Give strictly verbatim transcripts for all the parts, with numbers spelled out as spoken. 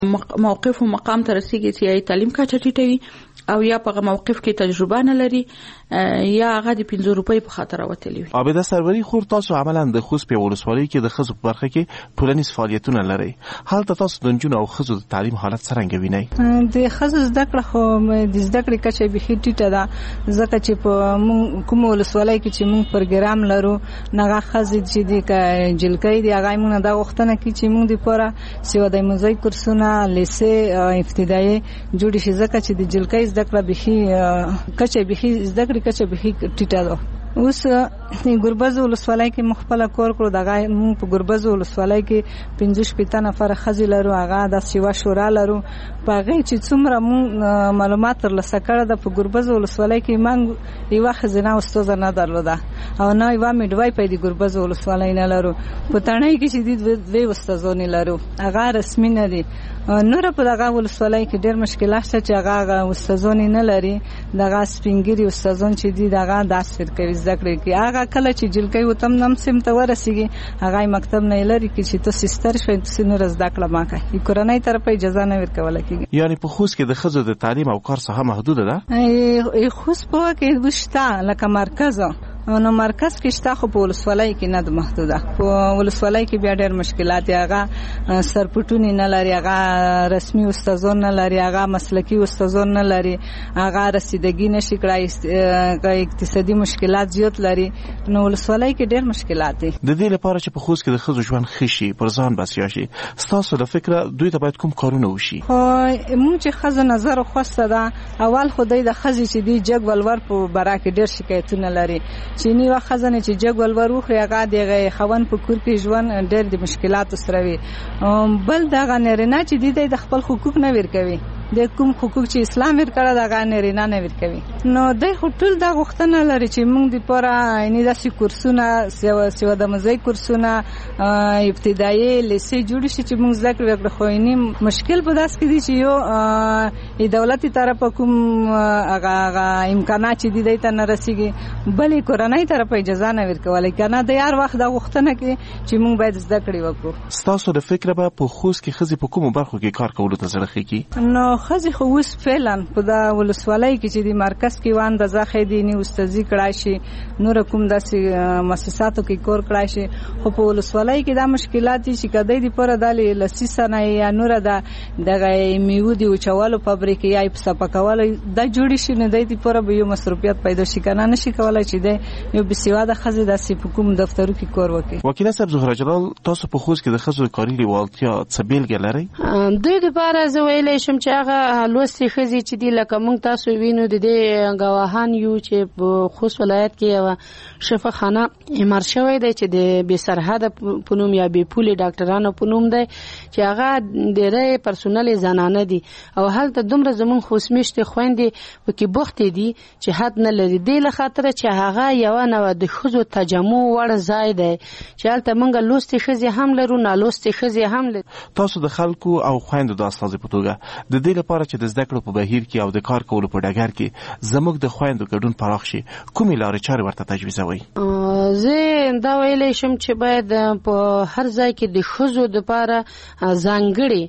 موقف او مقام ته رسیږي چې تعلیم کچه ټیټوي او یا په موقف کې تجربه نه لري یا هغه د پنځه روپۍ په خاطر وتلی وي. عابده سروری خور تاسو عملاً د خوست په ولسوالۍ کې د ښځو په برخه کې ټولنیز فعالیتونه لري. هلته تاسو د نجونو او ښځو د تعلیم حالت څنګه وینئ؟ د ښځو زده کړه خو د زده کړې کچه بیخي ټیټه ده، ځکه چې په کوم ولسوالۍ کې چې موږ پروګرام لرو هغه ښځې چې د جلکۍ دي هغه موږ دا غوښتنه کوي چې موږ د پوره سیوادای موزیک کورسونه لیسې ابتدایي جوړ شي، ځکه چې د جلکۍ زده کړه بیخي کچه بیخي زده کړې کچه بیخي ټیټه ده. اوس ګربز ولسوالۍ کې مخبل کور کړو دغه موږ په ګربز ولسوالۍ کې پنځه شپږ نفر ښځې لرو، هغه د سیوا شورا لرو. په هغه چې څومره موږ معلومات ترلاسه کړل د په ګربز ولسوالۍ کې موږ یو خزانه استاد نه درلوده او نه یو میډوای په دې ګربز ولسوالۍ نه لرو. په تڼۍ کې چې د دوی استادونه لرو هغه رسمي نه دي. نور په دغه ولسوالۍ کې ډېر مشکلات شته چې هغه استادونه نه لري. دغه سپینګری استادون چې دي دغه داس ورکوي زده کړې کې هغه کله چې جلکۍ وتم نم سم ته ورسیږي هغه مکتب نه لري کې چې تاسو ستر شوي تاسو نور زده کړه ما کوي کورنۍ طرف اجازه نه ورکول کېږي. یعنی په خوست کې د ښځو د تعلیم او کار څخه محدوده ده؟ ای خوست په کې وشته لکه مرکز نو مرکز کې شته خو په ولسوالۍ کې نه د محدوده. په ولسوالۍ کې بیا ډېر مشکلات هغه سرپټونی نه لري، هغه رسمي استادون نه لري، هغه مسلکی استادون نه لري، هغه رسیدګي نشي کړای، اقتصادي مشکلات زیات لري. نو ولسوالۍ کې ډېر مشکلات دي. د دې لپاره چې په خوست کې د ښځو ژوند ښه شي پر ځان بسیا شي ستاسو د فکره دوی ته باید کوم کارونه وشي؟ خو موږ چې ښځو نظر خوسته ده اول خدای د ښځې چې دی جګ ولور په برا کې ډېر شکایتونه لري چې نیوه خزانه چې جګ ولور وخوري هغه دغه خوان په کور کې ژوند ډېر د مشکلاتو سره وي. بل دغه نارینه چې دی د خپل حقوق نه ورکوي، د کوم حقوق چې اسلام ورکړه دغه نارینه نه ورکوي. نو د ټول د غوښتنه لري چې موږ د پوره یعنی داسې کورسونه سیوا د مزای کورسونه ابتدایي لیسې جوړ شي چې موږ زده کړو. خو یعنی مشکل په داس کې دي چې یو دولتي طرف کوم هغه امکانات چې دي ته نه رسیږي، بلې کورنۍ طرف اجازه نه ورکولای کنه د هر وخت د غوښتنه کې چې موږ باید زده کړې وکړو. ستاسو د فکر به په خوست کې ښځې په کومو برخو کې کار کولو ته زړه خېږي؟ نو ښځې خو اوس فعلا په دا ولسوالۍ کې چې د مرکز کې وان د ځخې دي نه استادي کړای شي، نور کوم داسې مؤسساتو کې کور کړای شي. خو په ولسوالۍ کې دا مشکلات دي چې کدی د پوره د لسی سنه یا نور د دغه میوه دی او چوالو فابریکې یا په پکوالو د جوړ شي نه د پوره به یو مصرفیت پیدا شي کنه نشي کولای چې د یو بسیواده ښځې د حکومت دفترو کې کور وکړي. وکیل صاحب زهره جلال تاسو په خوست کې د ښځو کاري لیوالتیا څه بیلګې لرئ؟ دوی لپاره زه ویلی شم چې هغه لوستې ښځې چې دي لکه موږ تاسو وینو د دې ګواهان یو چې په خوست ولایت کې یوه شفاخانه اعمار شوی دی چې د بې سرحده په نوم یا بې پولې ډاکټرانو په نوم دی چې هغه ډېری پرسونل زنانه دي او هلته دومره زموږ خوست میشتې خویندې پکې بوختې دي چې حد نه لري. دې له خاطره چې هغه یوه نوه د ښځو تجمع وړ ځای دی چې هلته موږ لوستې ښځې هم لرو نالوستې ښځې هم لرو. تاسو د خلکو او خویندو د استازي په توګه د دې لپاره چې د زده کړو په بهیر کې او د کار کولو په ډګر کې زموږ د خویندو ګډون پراخ شي کومې لارې چارې ورته تجویزوئ؟ زه دا ویلی شم چې باید په هر ځای کې د ښځو دپاره ځانګړې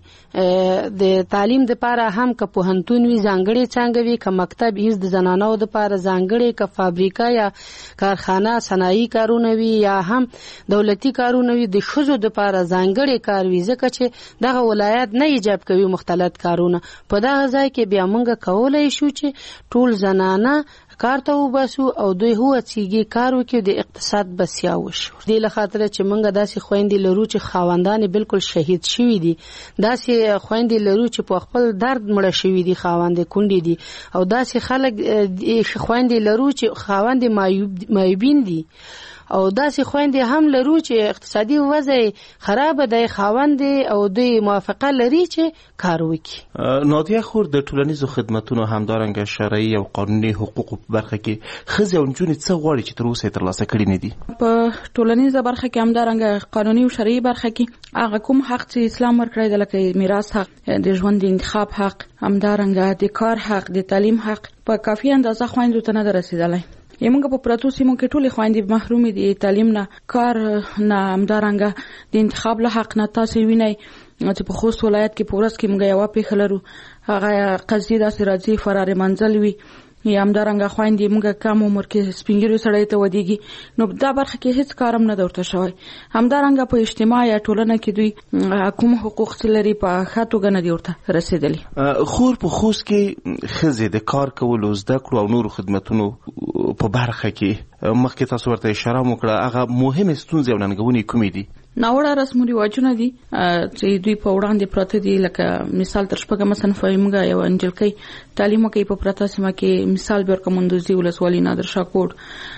د تعلیم دپاره هم که پوهنتون وي ځانګړې څانګه وي، که مکتب هیڅ د زنانو دپاره ځانګړې، که فابریکه یا کارخانه صنایي کارونه وي یا هم دولتي کارونه وي د ښځو دپاره ځانګړې کار وي، ځکه چې دغه ولایت نه ایجاب کوي مختلط کارونه. په دغه ځای کې بیا موږ کولی شو چې ټول زنانه کار ته وباسو او دوی هوڅیږي کار وکړي د اقتصاد بسیا وشو. دې له خاطره چې موږ داسې خویندې لرو چې خاوندان بالکل شهید شوي دي، داسې خویندې لرو چې په خپل درد مړه شوي دي، خاوندې کونډې دي، او داسې خلک خویندې لرو چې خاوندې معیوبین دي، او داسې خویندې هم لرو چې اقتصادي وضع خراب دی، خاوندې او دوی موافقه لري چې کار وکړي. نادیه خور د ټولنیزو خدمتونو همدارنګه شرعي او قانوني حقوقو په برخه کې ښځې او نجونې څه غواړي چې تر اوسه یې ترلاسه کړي نه دي؟ په ټولنیزه برخه کې همدارنګه قانوني او شرعي برخه کې هغه کوم حق چې اسلام ورکړی دی لکه میراث حق، د ژوند د انتخاب حق، همدارنګه د کار حق، د تعلیم حق په کافي اندازه خویندو ته نه ده رسیدلی. یمنګ په پراتو سیمو کې ټولې خويندې محرومې دي تعلیم نه، کار نه، همدارنګه د انتخاب له حق نه. تاسو وینئ چې په خوست ولایت کې په ورځ کې موږ یو پیښه لرو، هغه قضیه داسې راځي فرار منزل وي یا همدارنګه خویندې موږ کم عمر کې سپینګیرو سړی ته ودیږي، نو دا برخه کې هیڅ کارم نه درته شوی. همدارنګه په اجتماع یا ټولنه کې دوی کوم حقوق لري په ښه توګه نه دي ورته رسېدلي. خور په خوست کې ښځې د کار کولو، زده کړو او نورو خدمتونو په برخه کې مخکې تاسو ورته اشاره وکړه، هغه مهمې ستونزې او ننګونې کومې دي؟ ناوړه رسم رواجونه دي چې دوی په وړاندې پراته دي. لکه مثال تر شپږمه صنف موږ یو انجلکۍ تعلیم کوي په پراته سیمه کې، مثال به ورکړم مندوزي ولسوالي نادر شاه کوټ،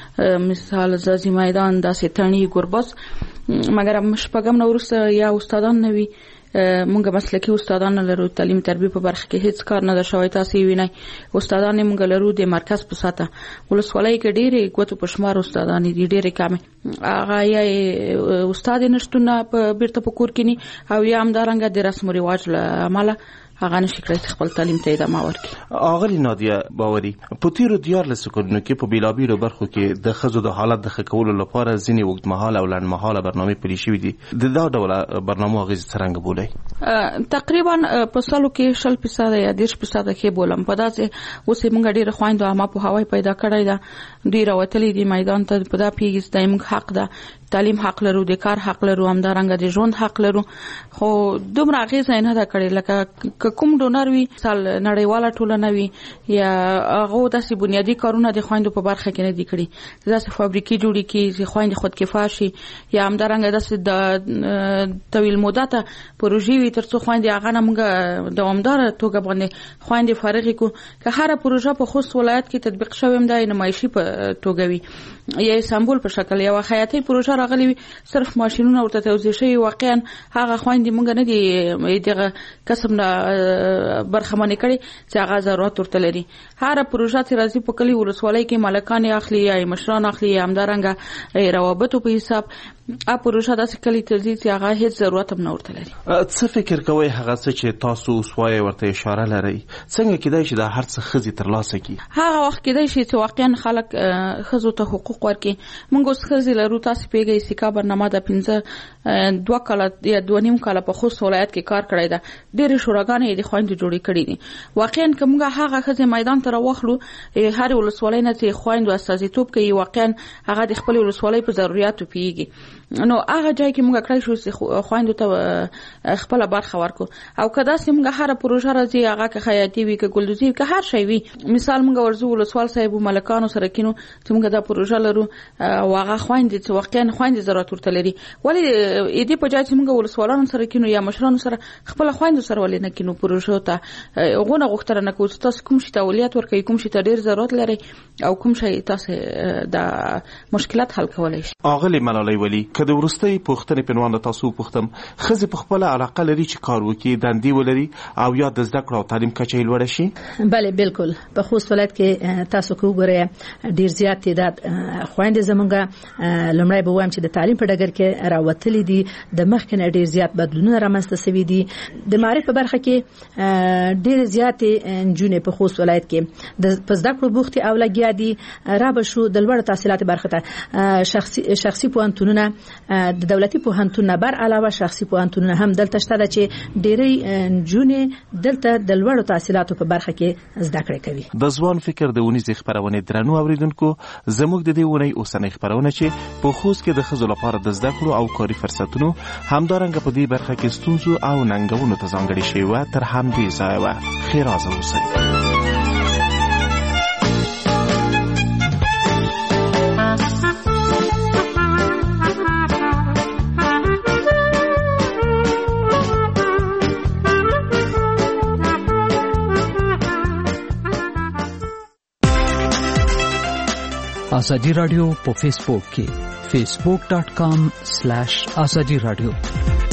مثال زازي میدان، داسې تڼي ګوربز. مګر شپږم نه وروسته یا استادان نه وي، مونږ مسلکي استادان لرو، تعلیم تربیه په برخه کې هیڅ کار نه ده شوی. تاسو وینئ استادان مونږ لرو د مرکز په ساته ولسوالۍ کې ډېرې ګوتو په شمار استادان دي، ډېرې کمې. هغه یا استاد نشټونه په بیرته په کور کې نه، او یا همدارنګه د رسم و رواج له امله هغه نشي کړی خپل تعلیم ته ادامه ورکړي. اغلی نادیه باوري، په تیرو دیارلسو کلونو کې په بیلابیلو برخو کې د ښځو د حالت د ښه کولو لپاره ځینې اوږدمهاله او لنډمهاله برنامې پلي شوي دي. د دا ډول برنامو اغېزې څرنګه بولئ؟ تقریبا په سالو کې شل فیصده یا دېرش فیصده کې بولم. په داسې اوس موږ ډېره خویندو عامه پوهاوی پیدا کړی ده، دوی راوتلي دي میدان ته. په دا پیږي چې موږ حق ده، تعلیم حق لرو، د کار حق لرو، همدارنګه د ژوند حق لرو. خو دومره اغېزه نه ده کړې لکه کوم ډونر وي، مثال نړیواله ټولنه وي، یا هغه داسې بنیادی کارونه د خویندو په برخه کې نه دي کړي. داسې فابریکې جوړې کړي چې خویندې خودکفا شي، یا همدارنګه داسې د طویل مدته پروژې وي ترڅو خویندې هغه نه موږ دوامداره توګه باندې خویندې فارغې کړو. که هره پروژه په خوست ولایت کې تطبیق شوې هم د نمایشي په توګه وي یا سمبول په شکل یا خیاطۍ پروژه راغلي وي، صرف ماشینونه ورته توزیع شوي، واقعا هغه خویندې موږ نه دي دغه کسب نه برخمنې کړي چې هغه ضرورت ورته لري. هر پروژه چې راځي په کلی ولسوالۍ کې مالکان اخلي یا مشران اخلي، یا همدارنګه روابطو په حساب ا پروژه داسې کلی ته ځي چې هغه هیڅ ضرورت هم نه ورته لري. څه فکر کوئ هغه څه چې تاسو اوس وایي ورته اشاره لرئ، څنګه کېدای شي دا هر څه ښځې ترلاسه کړي؟ هغه وخت کېدای شي چې واقعا خلک ښځو ته حقوق ورکړي. موږ اوس ښځې لرو، تاسو پیږئ سیکا برنامه د پنځه دوه کاله یا دوه نیم کاله په خوست ولایت کې کار کړی ده. ډېرې شوراګانې د خویندو جوړې کړي دي. واقعا که موږ هغه ښځې میدان ته راوخلو، هر ولسوالۍ نه چې خویندو استازیتوب کوي، واقعا هغه د خپل ولسوالۍ په ضرورتو پیږي. نو هغه ځای کې موږ کړی شو چې خویندو ته خپل برخه ورکو. او کدا چې موږ هر پروژه راځي، هغه که خیاطي وي، که ګلدوزي وي، که هر شی وي، مثال موږ ورزو ولسوال صاحب ملکانو سره کینو چې موږ دا پروژه لرو، او هغه خویندې چې واقعا خویندې ضرورت ورته لري، ولې دې په ځای چې موږ ولسوالانو سره کینو یا مشرانو سره خپل خویندو سره ولې نه کینو پروژه ته غوښنه غوښتنه نه کوو چې تاسو کوم شي ته اولویت ورکوي، کوم شي ته ډېر ضرورت لري، او کوم شي تاسو د مشکلات حل کولای شي. اغلی ملالۍ ولی، که د ورستۍ پوښتنې په عنوان تاسو پوښتم، ښځې په خپله علاقه لري چې کار وکړي، دندې ولري، او یا د زده کړو او تعلیم کچه یې لوړه شي؟ بله بالکل. په خوست ولایت کې تاسو که وګورئ ډېر زیات تعداد خویندې زموږ لومړی به وایم چې د تعلیم په ډګر کې راوتلي دي. د مخکې نه ډېر زیات بدلونونه رامنځته شوي دي. د معارف په برخه کې ډېرې زیاتې نجونې په خوست ولایت کې د په زده کړو بوختې او لګیا دي. رابه شو د لوړو تحصیلاتو برخه ته شخصي شخصي پوهنتونونه، د دولتي پوهنتونونه بر علاوه شخصي پوهنتونونه هم دلته شته چې ډېرې نجونې دلته د لوړو تحصیلاتو په برخه کې زده کړې کوي. د ځوان فکر د ونیزې خپرونې درنو اوریدونکو، زموږ د دې ونې اوسنۍ خپرونه چې په خوست کې د ښځو لپاره د زده کړو او کاري فرصتونو، همدارنګه په دې برخه کې ستونزو او ننګونو ته ځانګړې شوې وه، تر همدې ځایه وه. ښېرازه اوسئ. آزادی رادیو په فیسبوک کې facebook.com slash azadi radio